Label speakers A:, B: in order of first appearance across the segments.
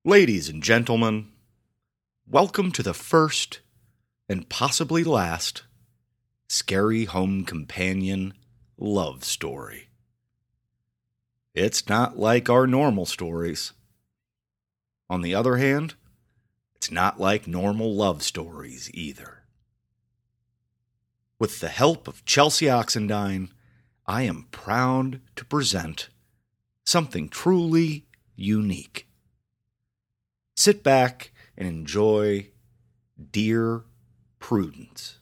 A: Ladies and gentlemen, welcome to the first, and possibly last, Scary Home Companion love story. It's not like our normal stories. On the other hand, it's not like normal love stories either. With the help of Chelsea Oxendine, I am proud to present something truly unique. Sit back and enjoy Dear Prudence.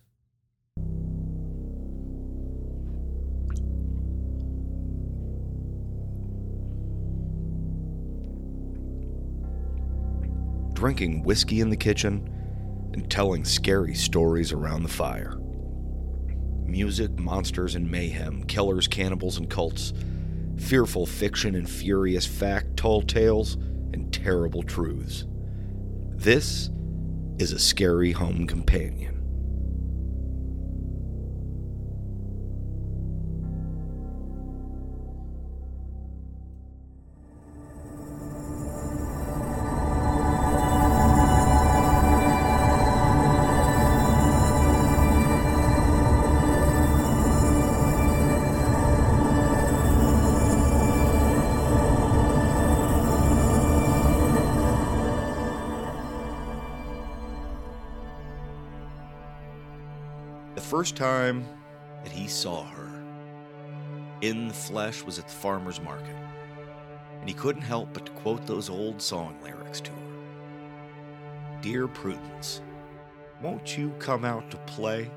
A: Drinking whiskey in the kitchen and telling scary stories around the fire. Music, monsters, and mayhem, killers, cannibals, and cults. Fearful fiction and furious fact, tall tales, and terrible truths. This is a Scary Home Companion. The first time that he saw her in the flesh was at the farmer's market, and he couldn't help but to quote those old song lyrics to her. Dear Prudence, won't you come out to play?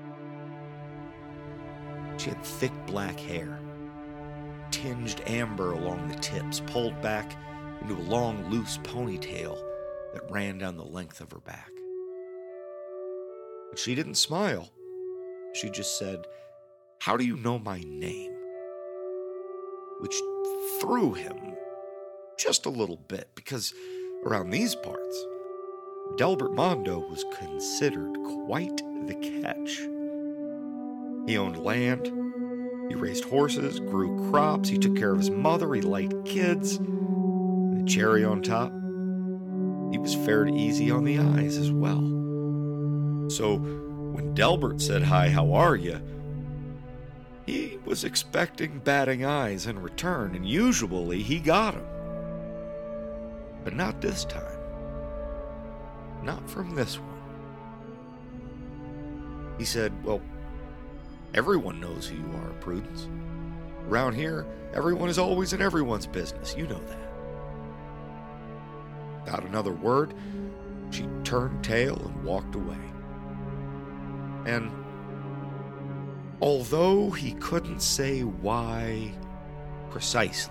A: She had thick black hair, tinged amber along the tips, pulled back into a long, loose ponytail that ran down the length of her back. But she didn't smile. She just said, "How do you know my name?" Which threw him just a little bit, because around these parts, Delbert Mondo was considered quite the catch. He owned land, he raised horses, grew crops, he took care of his mother, he liked kids. And the cherry on top, he was fairly easy on the eyes as well. So when Delbert said, "Hi, how are you?" he was expecting batting eyes in return, and usually he got them. But not this time. Not from this one. He said, "Well, everyone knows who you are, Prudence. Around here, everyone is always in everyone's business. You know that." Without another word, she turned tail and walked away. And although he couldn't say why precisely,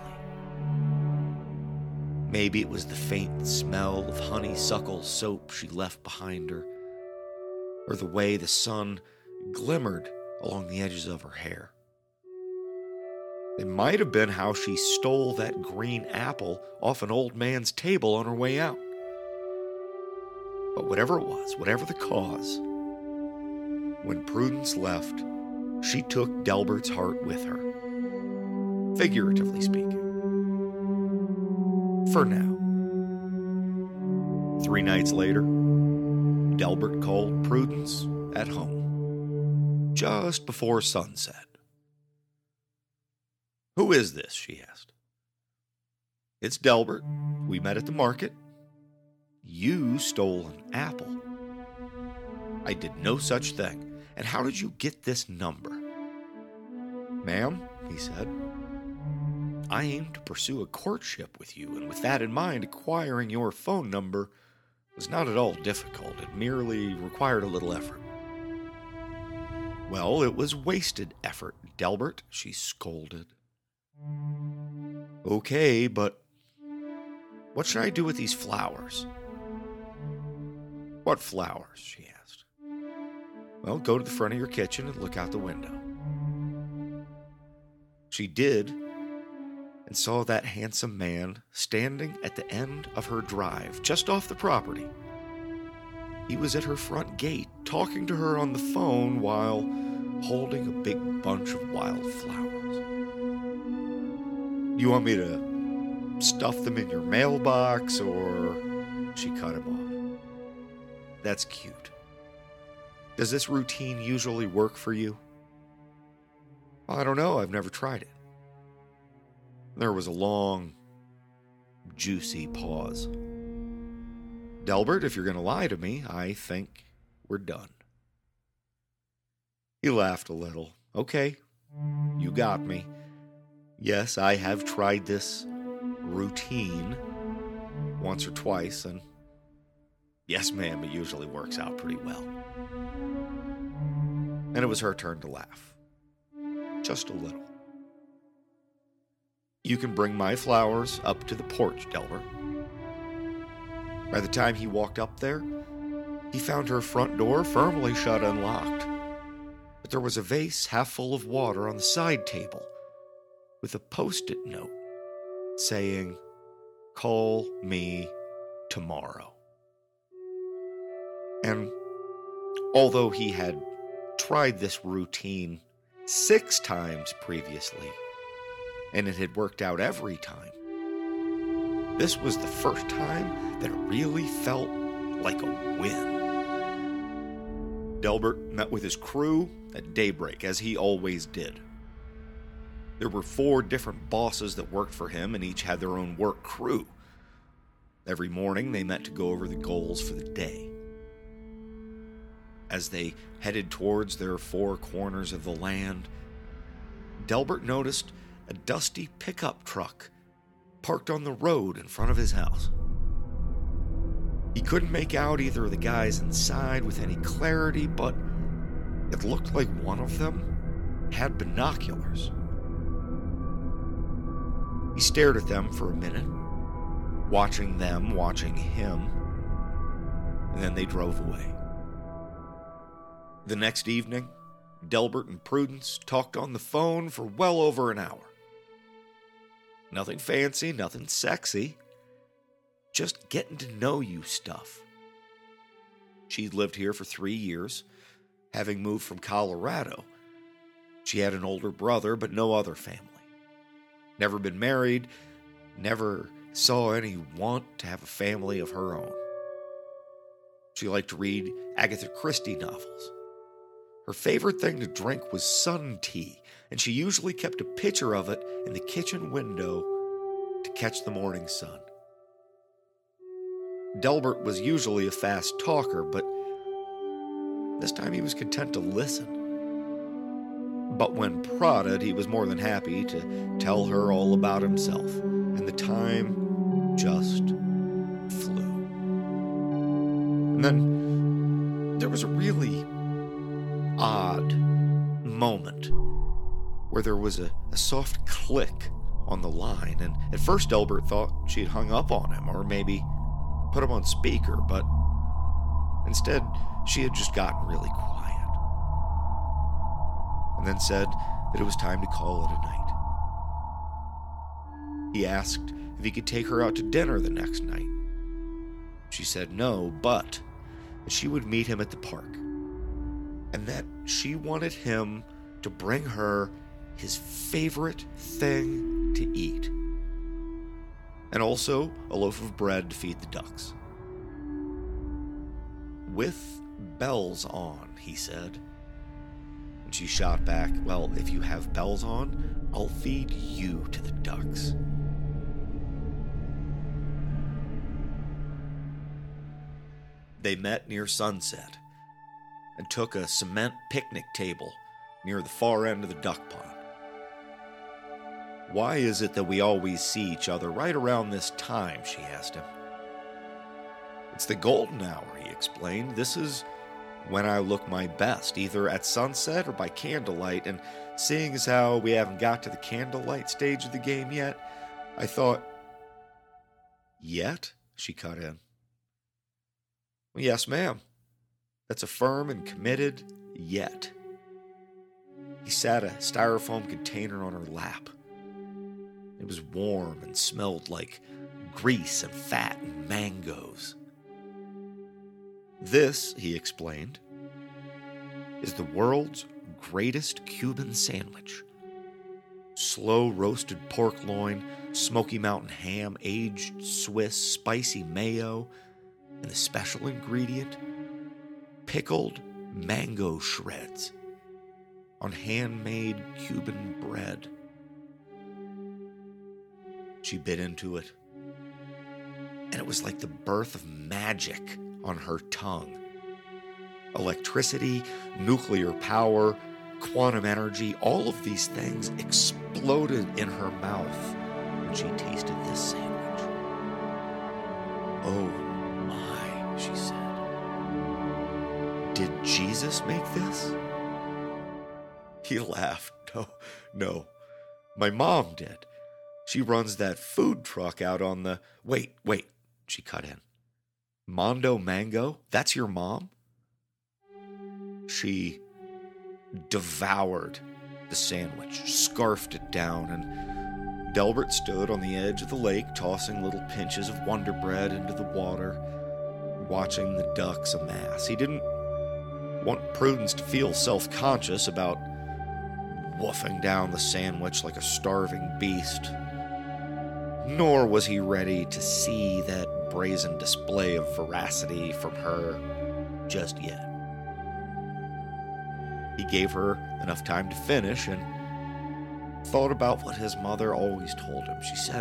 A: maybe it was the faint smell of honeysuckle soap she left behind her, or the way the sun glimmered along the edges of her hair. It might have been how she stole that green apple off an old man's table on her way out. But whatever it was, whatever the cause, when Prudence left, she took Delbert's heart with her, figuratively speaking. For now. 3 nights later, Delbert called Prudence at home, just before sunset. "Who is this?" she asked. "It's Delbert. We met at the market. You stole an apple." "I did no such thing. And how did you get this number?" "Ma'am," he said, "I aim to pursue a courtship with you, and with that in mind, acquiring your phone number was not at all difficult. It merely required a little effort." "Well, it was wasted effort, Delbert," she scolded. "Okay, but what should I do with these flowers?" "What flowers?" she asked. "Well, go to the front of your kitchen and look out the window." She did, and saw that handsome man standing at the end of her drive, just off the property. He was at her front gate, talking to her on the phone while holding a big bunch of wildflowers. "You want me to stuff them in your mailbox, or... She cut him off. That's cute. Does this routine usually work for you? I don't know. I've never tried it. There was a long, juicy pause. Delbert, if you're going to lie to me, I think we're done. He laughed a little. Okay, you got me. Yes, I have tried this routine once or twice, and yes, ma'am, it usually works out pretty well. And it was her turn to laugh. Just a little. You can bring my flowers up to the porch, Delbert. By the time he walked up there, he found her front door firmly shut and locked. But there was a vase half full of water on the side table with a post-it note saying, "Call me tomorrow." And although he had tried this routine 6 times previously, and it had worked out every time, this was the first time that it really felt like a win. Delbert met with his crew at daybreak, as he always did. There were 4 different bosses that worked for him, and each had their own work crew. Every morning, they met to go over the goals for the day. As they headed towards their 4 corners of the land, Delbert noticed a dusty pickup truck parked on the road in front of his house. He couldn't make out either of the guys inside with any clarity, but it looked like one of them had binoculars. He stared at them for a minute, watching them watching him, and then they drove away. The next evening, Delbert and Prudence talked on the phone for well over an hour. Nothing fancy, nothing sexy, just getting to know you stuff. She'd lived here for 3 years, having moved from Colorado. She had an older brother, but no other family. Never been married, never saw any want to have a family of her own. She liked to read Agatha Christie novels. Her favorite thing to drink was sun tea, and she usually kept a pitcher of it in the kitchen window to catch the morning sun. Delbert was usually a fast talker, but this time he was content to listen. But when prodded, he was more than happy to tell her all about himself, and the time just flew. And then there was a really odd moment where there was a soft click on the line, and at first Delbert thought she had hung up on him or maybe put him on speaker, but instead she had just gotten really quiet and then said that it was time to call it a night. He asked if he could take her out to dinner the next night. She said no, but that she would meet him at the park, and that she wanted him to bring her his favorite thing to eat, and also a loaf of bread to feed the ducks. With bells on, he said. And she shot back, well, if you have bells on, I'll feed you to the ducks. They met near sunset and took a cement picnic table near the far end of the duck pond. Why is it that we always see each other right around this time? She asked him. It's the golden hour, he explained. This is when I look my best, either at sunset or by candlelight, and seeing as how we haven't got to the candlelight stage of the game yet, I thought, yet? She cut in. Well, yes, ma'am. That's a firm and committed yet. He sat a styrofoam container on her lap. It was warm and smelled like grease and fat and mangoes. This, he explained, is the world's greatest Cuban sandwich. slow roasted pork loin, Smoky Mountain ham, aged Swiss spicy mayo, and the special ingredient, pickled mango shreds on handmade Cuban bread. She bit into it, and it was like the birth of magic on her tongue. Electricity, nuclear power, quantum energy, all of these things exploded in her mouth when she tasted this sandwich. "Oh my," she said. "Did Jesus make this?" He laughed. No. My mom did. She runs that food truck out on the... Wait, she cut in. Mondo Mango? That's your mom? She devoured the sandwich, scarfed it down, and Delbert stood on the edge of the lake, tossing little pinches of Wonder Bread into the water, watching the ducks amass. He didn't want Prudence to feel self-conscious about wolfing down the sandwich like a starving beast, nor was he ready to see that brazen display of veracity from her just yet. He gave her enough time to finish and thought about what his mother always told him. She said,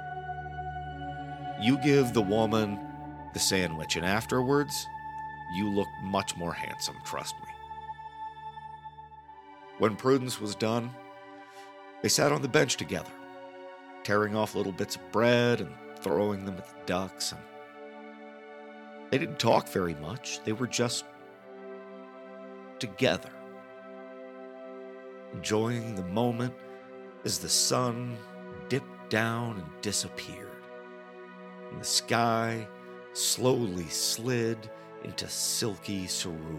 A: "You give the woman the sandwich, and afterwards, you look much more handsome, trust me." When Prudence was done, they sat on the bench together, tearing off little bits of bread and throwing them at the ducks. And they didn't talk very much. They were just together, enjoying the moment as the sun dipped down and disappeared, and the sky slowly slid into silky cerulean.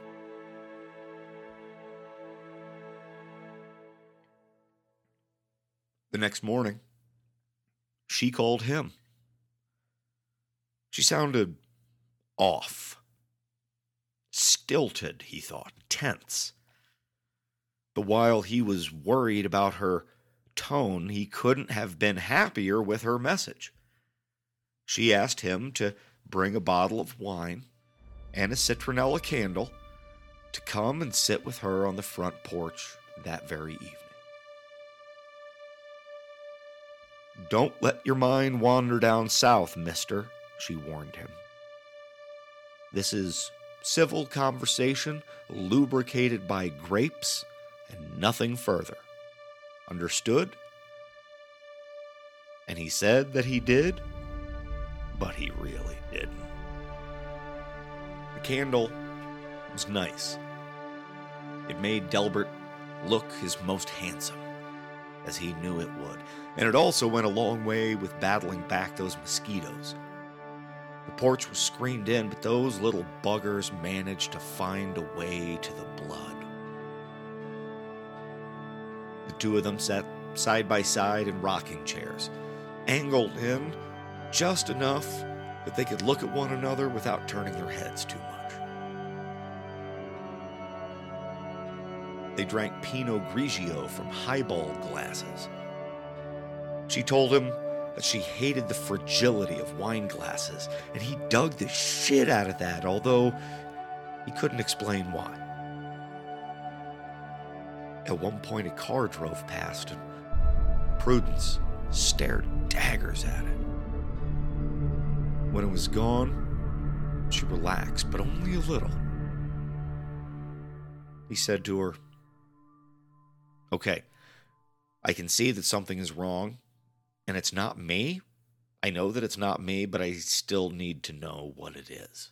A: The next morning, she called him. She sounded off. Stilted, he thought, tense. But while he was worried about her tone, he couldn't have been happier with her message. She asked him to bring a bottle of wine and a citronella candle to come and sit with her on the front porch that very evening. "Don't let your mind wander down south, mister," she warned him. "This is civil conversation lubricated by grapes and nothing further. Understood?" And he said that he did, but he really didn't. The candle was nice. It made Delbert look his most handsome, as he knew it would, and it also went a long way with battling back those mosquitoes. The porch was screened in, but those little buggers managed to find a way to the blood. The two of them sat side by side in rocking chairs, angled in just enough that they could look at one another without turning their heads too much. They drank Pinot Grigio from highball glasses. She told him that she hated the fragility of wine glasses, and he dug the shit out of that, although he couldn't explain why. At one point, a car drove past, and Prudence stared daggers at it. When it was gone, she relaxed, but only a little. He said to her, "Okay, I can see that something is wrong, and it's not me. I know that it's not me, but I still need to know what it is.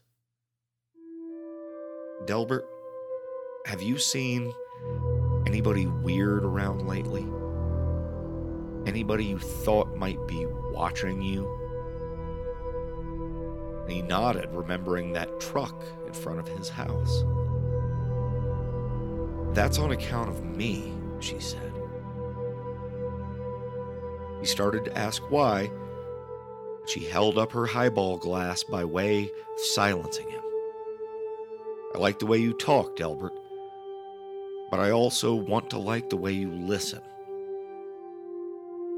A: Delbert, have you seen anybody weird around lately? Anybody you thought might be watching you?" And he nodded, remembering that truck in front of his house. "That's on account of me," she said. He started to ask why. She held up her highball glass by way of silencing him. "I like the way you talk, Delbert, but I also want to like the way you listen.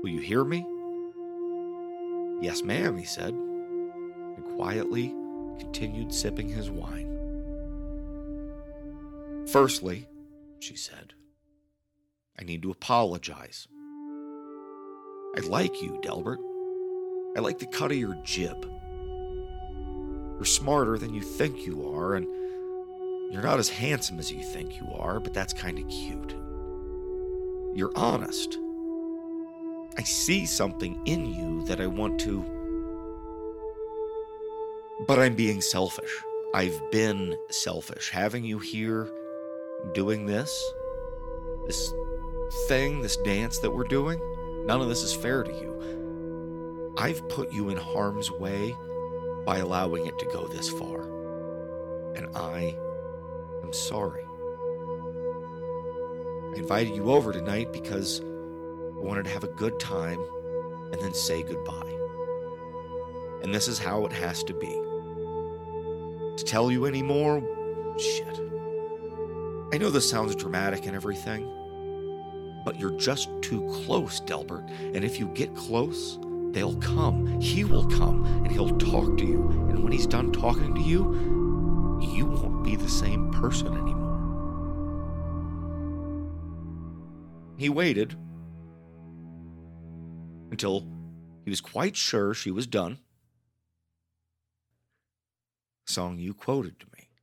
A: Will you hear me? Yes, ma'am, he said, and quietly continued sipping his wine. Firstly, she said, I need to apologize. I like you, Delbert. I like the cut of your jib. You're smarter than you think you are, and you're not as handsome as you think you are, but that's kind of cute. You're honest. I see something in you that I want to... But I'm being selfish. I've been selfish. Having you here doing this thing, this dance that we're doing, none of this is fair to you. I've put you in harm's way by allowing it to go this far. And I am sorry. I invited you over tonight because I wanted to have a good time and then say goodbye. And this is how it has to be. To tell you any more, shit. I know this sounds dramatic and everything, but you're just too close, Delbert. And if you get close, they'll come. He will come, and he'll talk to you. And when he's done talking to you, you won't be the same person anymore. He waited until he was quite sure she was done. The song you quoted to me.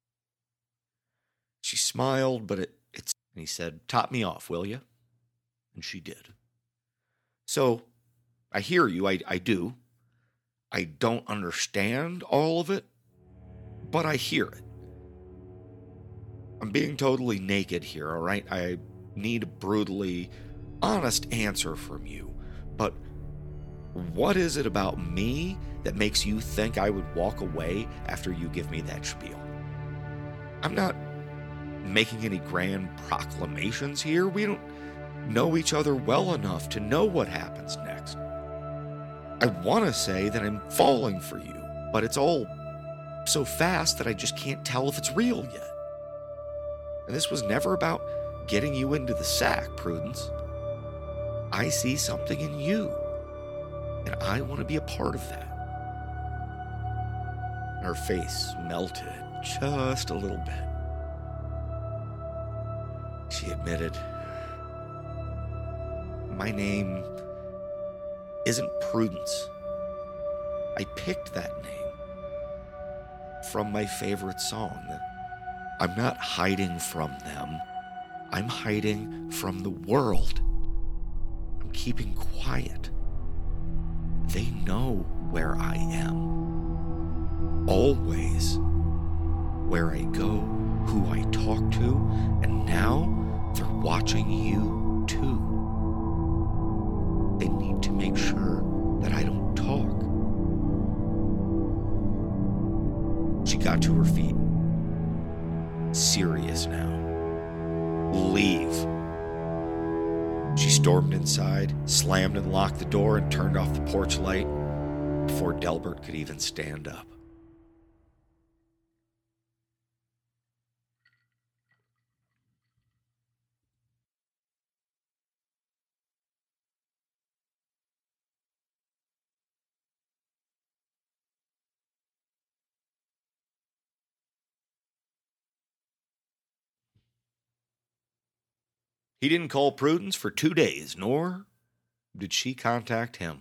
A: She smiled, but and he said, top me off, will you? And she did. So, I hear you, I do. I don't understand all of it, but I hear it. I'm being totally naked here, all right? I need a brutally honest answer from you. But what is it about me that makes you think I would walk away after you give me that spiel? I'm not making any grand proclamations here. We don't know each other well enough to know what happens next. I want to say that I'm falling for you, but it's all so fast that I just can't tell if it's real yet. And this was never about getting you into the sack, Prudence. I see something in you, and I want to be a part of that. Her face melted just a little bit. She admitted, my name isn't Prudence. I picked that name from my favorite song. I'm not hiding from them. I'm hiding from the world. I'm keeping quiet. They know where I am. Always. Where I go, who I talk to, and now they're watching you too. They need to make sure that I don't talk. She got to her feet. Serious now. Leave. She stormed inside, slammed and locked the door, and turned off the porch light before Delbert could even stand up. He didn't call Prudence for 2 days, nor did she contact him.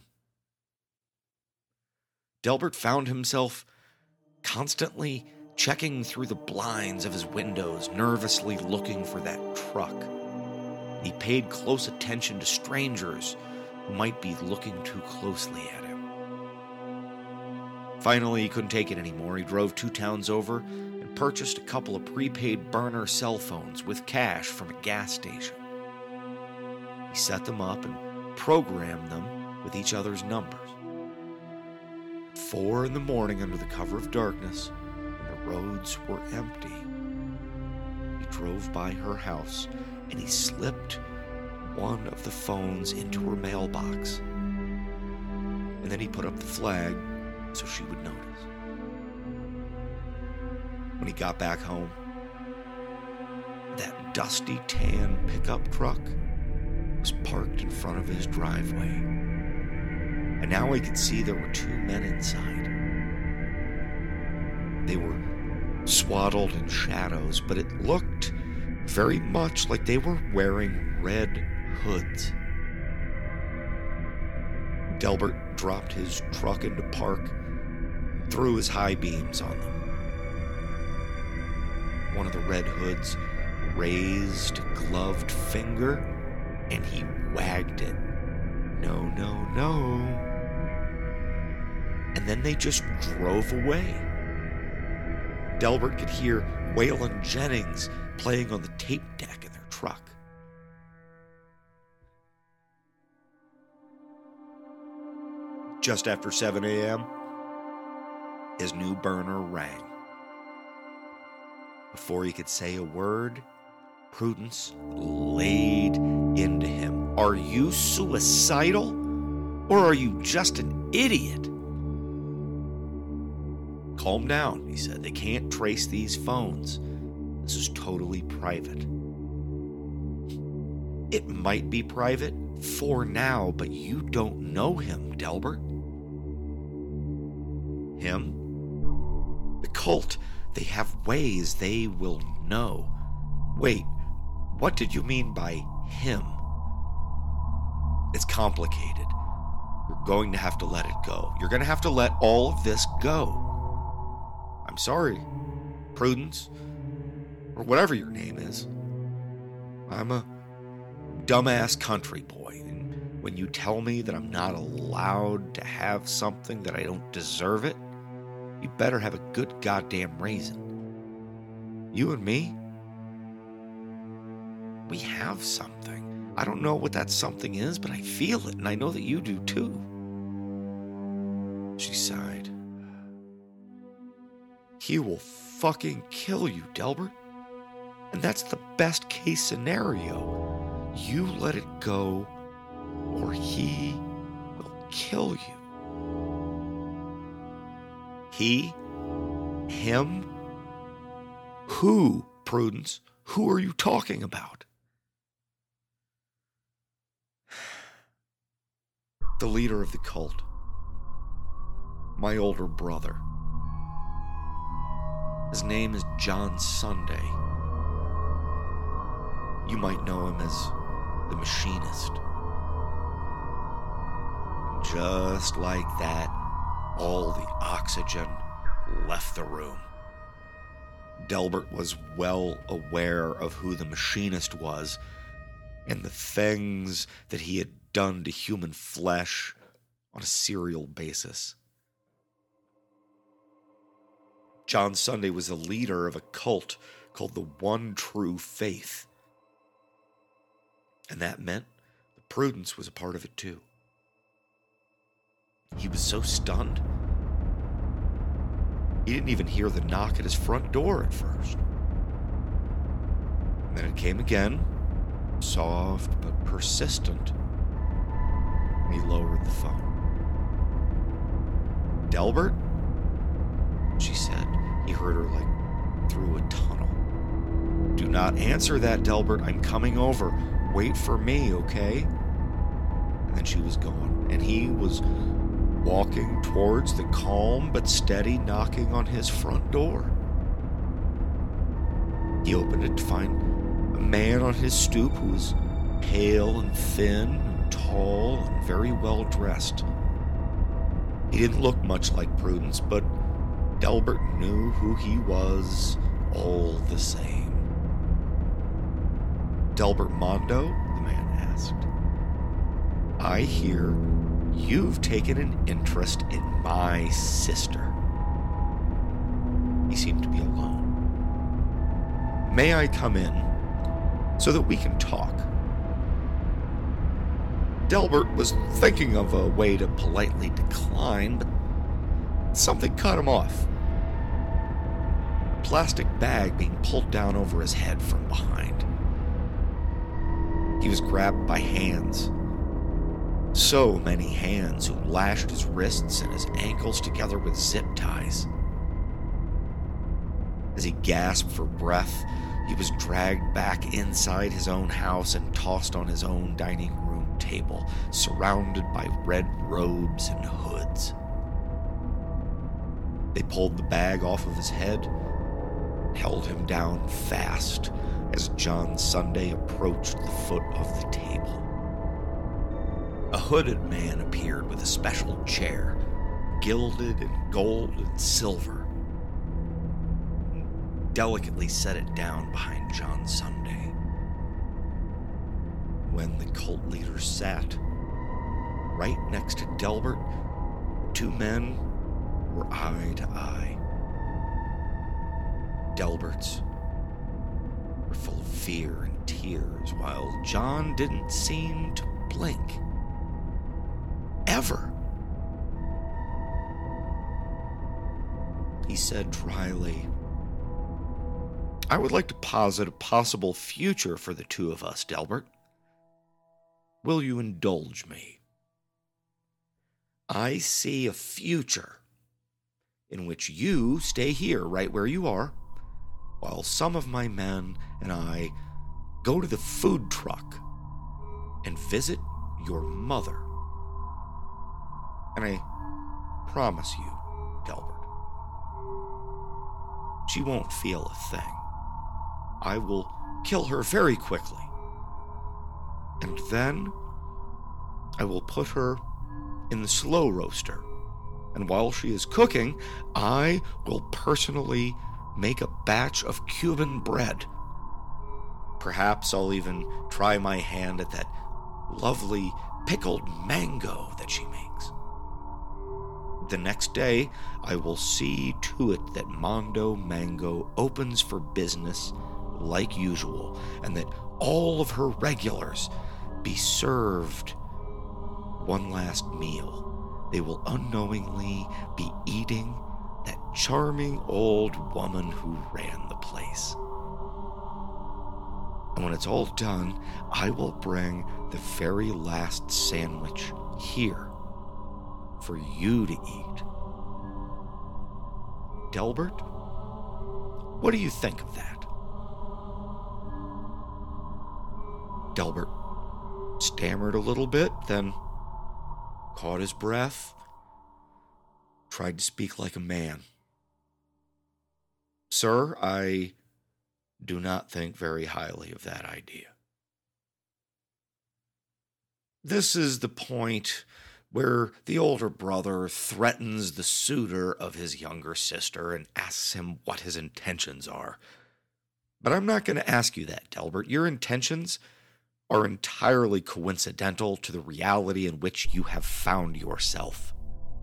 A: Delbert found himself constantly checking through the blinds of his windows, nervously looking for that truck. He paid close attention to strangers who might be looking too closely at him. Finally, he couldn't take it anymore. He drove 2 towns over and purchased a couple of prepaid burner cell phones with cash from a gas station. He set them up and programmed them with each other's numbers. At 4 a.m, under the cover of darkness, when the roads were empty, he drove by her house and he slipped one of the phones into her mailbox. And then he put up the flag so she would notice. When he got back home, that dusty tan pickup truck was parked in front of his driveway. And now he could see there were two men inside. They were swaddled in shadows, but it looked very much like they were wearing red hoods. Delbert dropped his truck into park and threw his high beams on them. One of the red hoods raised a gloved finger and he wagged it. No, no, no. And then they just drove away. Delbert could hear Waylon Jennings playing on the tape deck in their truck. Just after 7 a.m., his new burner rang. Before he could say a word, Prudence laid into him. Are you suicidal? Or are you just an idiot? Calm down, he said. They can't trace these phones. This is totally private. It might be private for now, but you don't know him, Delbert. Him? The cult. They have ways they will know. Wait, what did you mean by him? It's complicated. You're going to have to let it go. You're going to have to let all of this go. I'm sorry, Prudence, or whatever your name is. I'm a dumbass country boy, and when you tell me that I'm not allowed to have something that I don't deserve it, you better have a good goddamn reason. You and me, we have something. I don't know what that something is, but I feel it, and I know that you do too. She sighed. He will fucking kill you, Delbert. And that's the best case scenario. You let it go, or he will kill you. He? Him? Who, Prudence? Who are you talking about? The leader of the cult. My older brother. His name is John Sunday. You might know him as the Machinist. Just like that, all the oxygen left the room. Delbert was well aware of who the Machinist was and the things that he had done to human flesh on a serial basis. John Sunday was the leader of a cult called the One True Faith. And that meant that Prudence was a part of it too. He was so stunned, he didn't even hear the knock at his front door at first. And then it came again, soft but persistent. He lowered the phone. Delbert? She said. He heard her like through a tunnel. Do not answer that, Delbert. I'm coming over. Wait for me, okay? And then she was gone, and he was walking towards the calm but steady knocking on his front door. He opened it to find a man on his stoop who was pale and thin and tall and very well dressed. He didn't look much like Prudence, but Delbert knew who he was all the same. Delbert Mondo, the man asked. I hear you've taken an interest in my sister. He seemed to be alone. May I come in so that we can talk? Delbert was thinking of a way to politely decline, but something cut him off. A plastic bag being pulled down over his head from behind. He was grabbed by hands. So many hands who lashed his wrists and his ankles together with zip ties. As he gasped for breath, he He was dragged back inside his own house and tossed on his own dining room table, surrounded by red robes and hoods. They pulled the bag off of his head and held him down fast as John Sunday approached the foot of the table. A hooded man appeared with a special chair, gilded in gold and silver. Delicately set it down behind John Sunday. When the cult leader sat right next to Delbert, the two men were eye to eye. Delbert's were full of fear and tears, while John didn't seem to blink. Ever. He said dryly, "I would like to posit a possible future for the two of us, Delbert. Will you indulge me? I see a future in which you stay here right where you are, while some of my men and I go to the food truck and visit your mother. And I promise you, Delbert, she won't feel a thing. I will kill her very quickly. And then I will put her in the slow roaster. And while she is cooking, I will personally make a batch of Cuban bread. Perhaps I'll even try my hand at that lovely pickled mango that she makes. The next day, I will see to it that Mondo Mango opens for business like usual, and that all of her regulars be served one last meal. They will unknowingly be eating that charming old woman who ran the place. And when it's all done, I will bring the very last sandwich here for you to eat. Delbert, what do you think of that?" Delbert stammered a little bit, then caught his breath, tried to speak like a man. "Sir, I do not think very highly of that idea. This is the point where the older brother threatens the suitor of his younger sister and asks him what his intentions are. But I'm not going to ask you that, Delbert. Your intentions are entirely coincidental to the reality in which you have found yourself.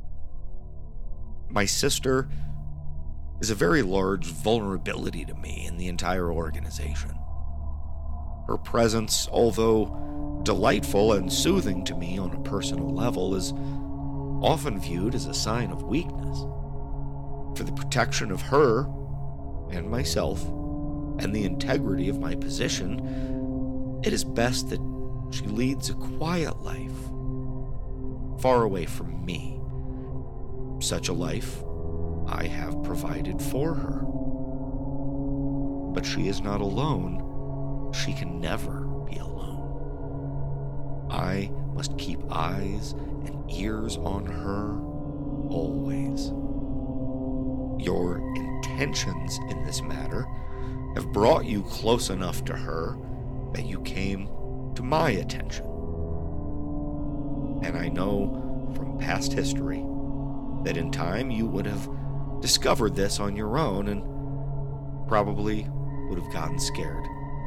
A: My sister is a very large vulnerability to me in the entire organization. Her presence, although delightful and soothing to me on a personal level, is often viewed as a sign of weakness. For the protection of her and myself and the integrity of my position, it is best that she leads a quiet life, far away from me. Such a life I have provided for her. But she is not alone. She can never be alone. I must keep eyes and ears on her always. Your intentions in this matter have brought you close enough to her that you came to my attention. And I know from past history that in time you would have discovered this on your own and probably would have gotten scared.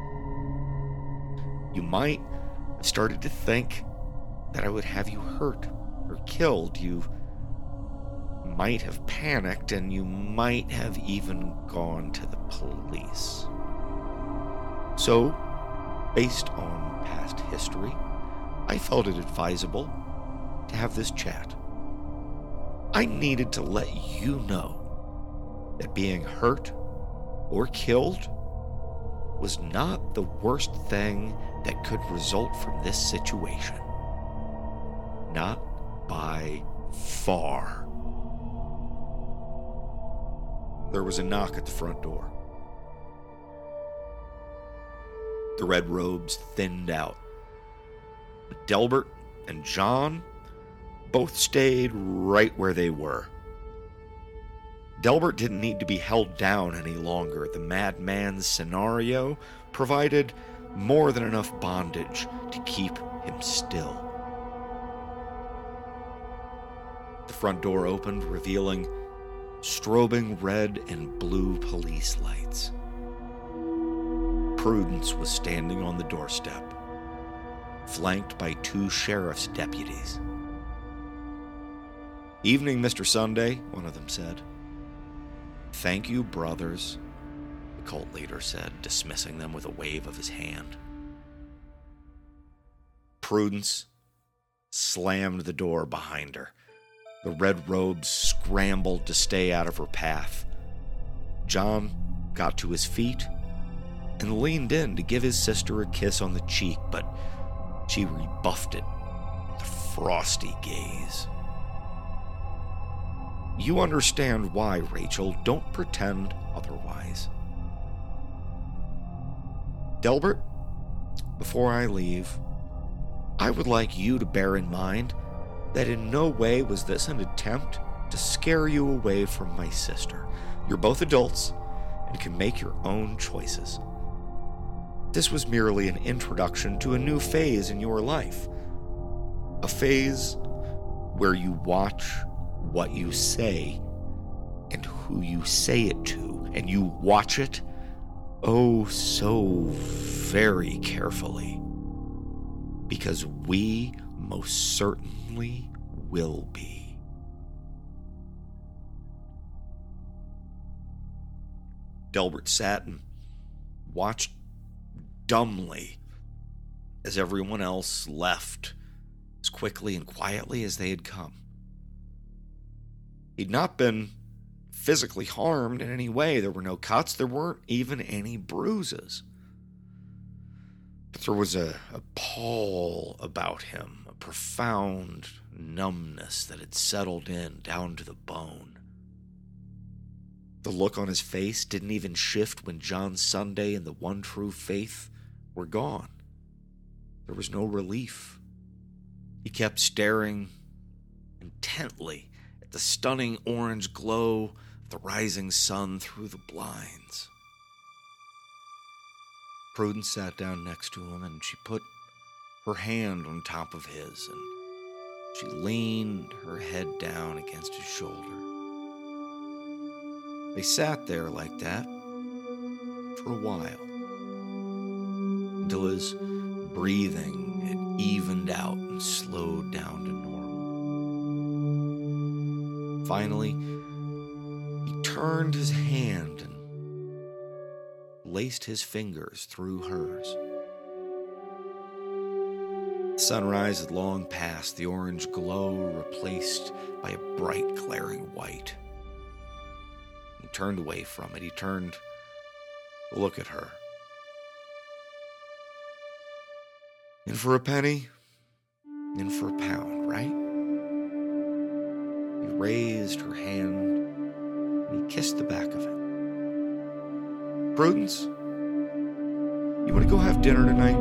A: You might have started to think that I would have you hurt or killed. You might have panicked, and you might have even gone to the police. So, based on past history, I felt it advisable to have this chat. I needed to let you know that being hurt or killed was not the worst thing that could result from this situation. Not by far. There was a knock at the front door. The red robes thinned out. But Delbert and John both stayed right where they were. Delbert didn't need to be held down any longer. The madman's scenario provided more than enough bondage to keep him still. The front door opened, revealing strobing red and blue police lights. Prudence was standing on the doorstep, flanked by 2 sheriff's deputies. "Evening, Mr. Sunday," one of them said. "Thank you, brothers," the cult leader said, dismissing them with a wave of his hand. Prudence slammed the door behind her. The red robes scrambled to stay out of her path. John got to his feet and leaned in to give his sister a kiss on the cheek, but she rebuffed it with a frosty gaze. "You understand why, Rachel. Don't pretend otherwise." "Delbert, before I leave, I would like you to bear in mind that in no way was this an attempt to scare you away from my sister. You're both adults and can make your own choices. This was merely an introduction to a new phase in your life. A phase where you watch what you say and who you say it to, and you watch it oh so very carefully, because we most certainly will be." Delbert sat and watched dumbly as everyone else left as quickly and quietly as they had come. He'd not been physically harmed in any way. There were no cuts. There weren't even any bruises. But there was a pall about him, a profound numbness that had settled in down to the bone. The look on his face didn't even shift when John Sunday and the one true faith were gone. There was no relief. He kept staring intently at the stunning orange glow of the rising sun through the blinds. Prudence sat down next to him, and she put her hand on top of his, and she leaned her head down against his shoulder. They sat there like that for a while, until his breathing had evened out and slowed down to normal. Finally, he turned his hand and laced his fingers through hers. Sunrise had long passed, the orange glow replaced by a bright, glaring white. He turned away from it. He turned to look at her. In for a penny, in for a pound, right? He raised her hand and he kissed the back of it. "Prudence, you want to go have dinner tonight?"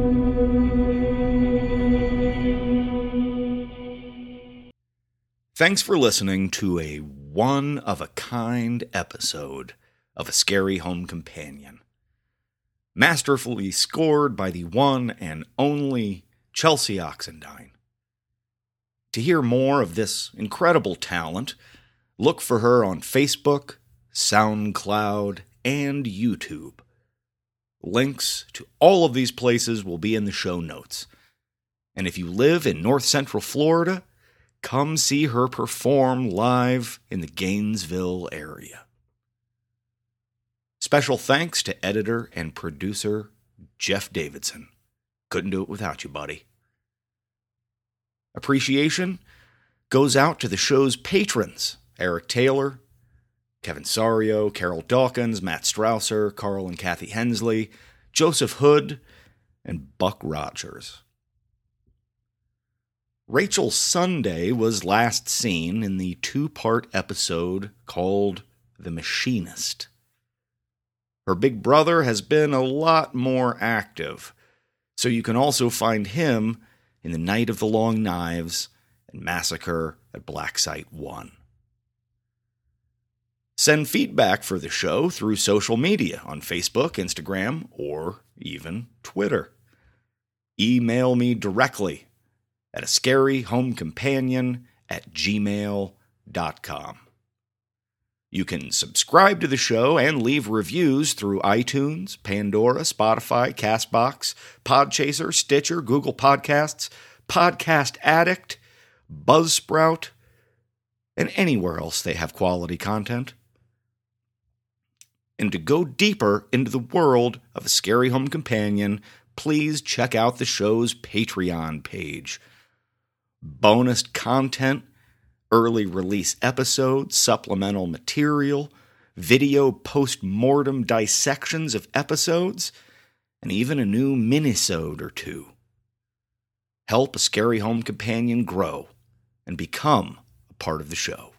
A: Thanks for listening to a one-of-a-kind episode of A Scary Home Companion. Masterfully scored by the one and only Chelsea Oxendine. To hear more of this incredible talent, look for her on Facebook, SoundCloud, and YouTube. Links to all of these places will be in the show notes. And if you live in North Central Florida, come see her perform live in the Gainesville area. Special thanks to editor and producer Jeff Davidson. Couldn't do it without you, buddy. Appreciation goes out to the show's patrons: Eric Taylor, Kevin Sario, Carol Dawkins, Matt Strausser, Carl and Kathy Hensley, Joseph Hood, and Buck Rogers. Rachel Sunday was last seen in the 2-part episode called The Machinist. Her big brother has been a lot more active, So you can also find him in The Night of the Long Knives and Massacre at Black Site 1. Send feedback for the show through social media on Facebook, Instagram, or even Twitter. Email me directly at ascaryhomecompanion@gmail.com. You can subscribe to the show and leave reviews through iTunes, Pandora, Spotify, CastBox, Podchaser, Stitcher, Google Podcasts, Podcast Addict, Buzzsprout, and anywhere else they have quality content. And to go deeper into the world of A Scary Home Companion, please check out the show's Patreon page. Bonus content, early release episodes, supplemental material, video post-mortem dissections of episodes, and even a new minisode or two. Help A Scary Home Companion grow and become a part of the show.